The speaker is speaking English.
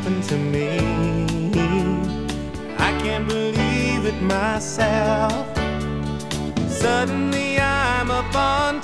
happened to me. I can't believe it myself. Suddenly I'm up on